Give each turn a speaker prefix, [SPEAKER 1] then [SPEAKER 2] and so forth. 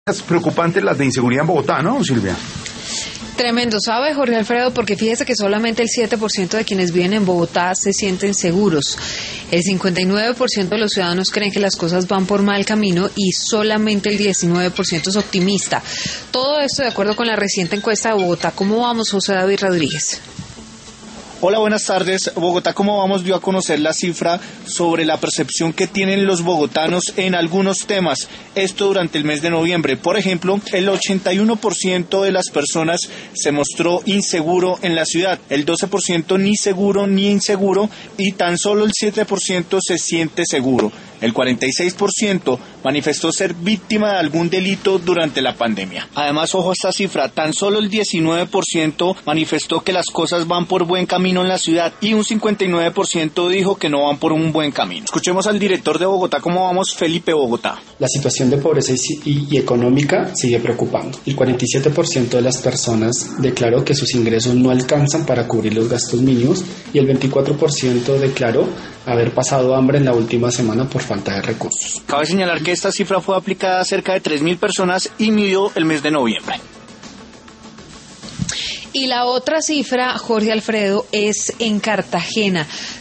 [SPEAKER 1] Es preocupante las de inseguridad en Bogotá, ¿no, Silvia?
[SPEAKER 2] Tremendo, ¿sabe, Jorge Alfredo? Porque fíjese que solamente el 7% de quienes viven en Bogotá se sienten seguros. El 59% de los ciudadanos creen que las cosas van por mal camino y solamente el 19% es optimista. Todo esto de acuerdo con la reciente encuesta de Bogotá. ¿Cómo vamos, José David Rodríguez?
[SPEAKER 3] Hola, buenas tardes. Bogotá, ¿cómo vamos? Dio a conocer la cifra sobre la percepción que tienen los bogotanos en algunos temas. Esto durante el mes de noviembre. Por ejemplo, el 81% de las personas se mostró inseguro en la ciudad. El 12% ni seguro ni inseguro y tan solo el 7% se siente seguro. El 46% manifestó ser víctima de algún delito durante la pandemia. Además, ojo a esta cifra, tan solo el 19% manifestó que las cosas van por buen camino en la ciudad y un 59% dijo que no van por un buen camino. Escuchemos al director de Bogotá, ¿cómo vamos? Felipe Bogotá.
[SPEAKER 4] La situación de pobreza y económica sigue preocupando. El 47% de las personas declaró que sus ingresos no alcanzan para cubrir los gastos mínimos y el 24% declaró haber pasado hambre en la última semana por falta de recursos.
[SPEAKER 3] Cabe señalar que esta cifra fue aplicada a cerca de 3.000 personas y midió el mes de noviembre.
[SPEAKER 2] Y la otra cifra, Jorge Alfredo, es en Cartagena.